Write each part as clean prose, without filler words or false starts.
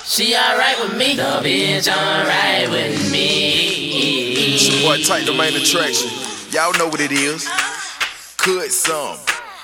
She alright with me. The bitch alright with me. It's your boy Tyke, the main attraction. Y'all know what it is. Cut some.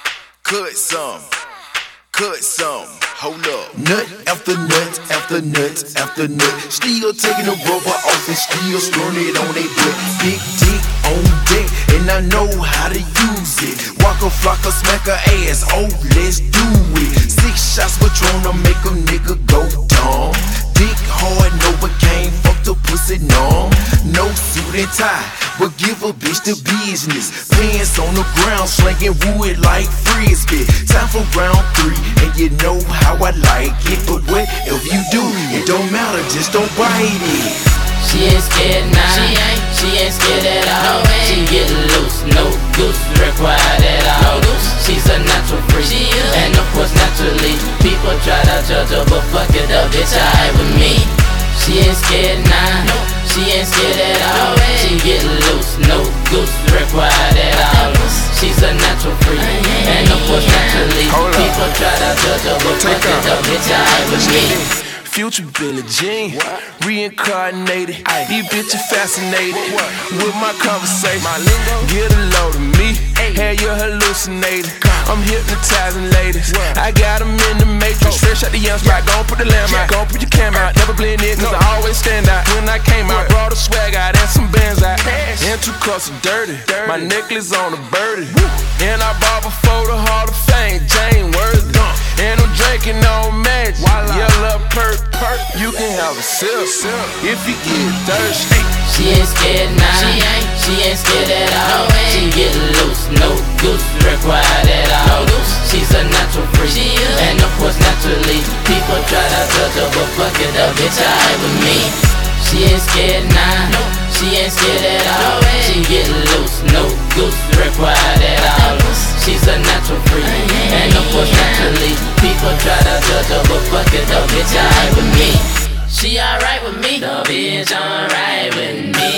Hold up. Nut after nut after nut after nut. Still taking the rubber off and still screwing it on they butt. Big dick on deck, and I know how to use it. Walk a flock or smack her ass. Oh, let's do it. 6 shots Patron to make a nigga go dumb. Dick hard, no but can't fuck the pussy numb. No suit and tie, but give a bitch the business. Pants on the ground, slinging wood like frisbee. Time for round 3, and you know how I like it. But whatever you do, it don't matter, just don't bite it. She ain't scared now, she ain't scared at all. She get loose, no goose required at all. She's a natural freak, and of course naturally people try to judge her, but fuck it up, bitch, alright with me. She ain't scared now, she ain't scared at all. She get loose, no goose required at all. She's a natural freak, and of course naturally people try to judge her, but fuck it up, bitch, alright with me. Future Billie Jean, reincarnated. These bitches fascinated with my conversation. Get a load of me, had you hallucinating. I'm hypnotizing ladies. I got them in the matrix. Fresh out the young spot, gon' put the lamb out. Gon' put your cam out, never blend in, cause I always stand out. When I came out, brought a swag out and some bands out. And 2 cups of dirty, my necklace on a birdie. And I bought before the Hall of Fame, Jane Worthy. And I'm drinking on Magic, yellow perk. You can have a sip if you get thirsty. She ain't scared now, she ain't scared at all. She get loose, no goose required at all. She's a natural freak, and of course naturally people try to judge her, but fuck it up, bitch, alright with me. She ain't scared now, she ain't scared at all. She get loose, no goose required at all. She's a natural freak, and of course naturally people try to judge her, but fuck it up, bitch, alright with me. She alright with me, the bitch alright with me.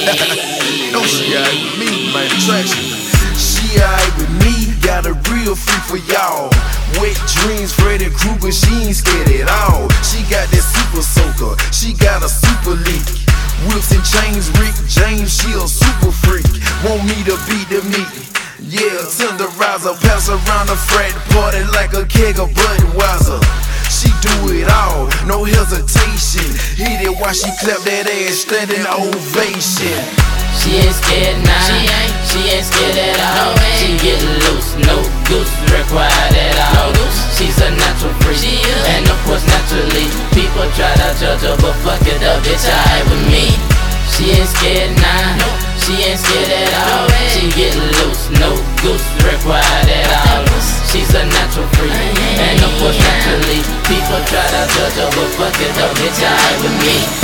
No, she alright with me, my attraction. She alright with me, got a real freak for y'all. Wet dreams, Freddy Krueger, she ain't scared at all. She got that super soaker, she got a super leak. Whips and chains, Rick James, she a super freak. Want me to beat the meat. Yeah, tenderizer, pass around the frat party like a keg of Budweiser. She do it all, no hesitation. Hit it while she clap that ass, standing ovation. She ain't scared now, she ain't scared at all. She get loose, no goose required at all. She's a natural freak, and of course naturally people try to judge her, but fuck it up, bitch, alright with me. She ain't scared now, she ain't scared at all. She get loose, no goose required at all. She's a natural freak, and of course naturally people try to judge her, but fuck it up, bitch, alright with me.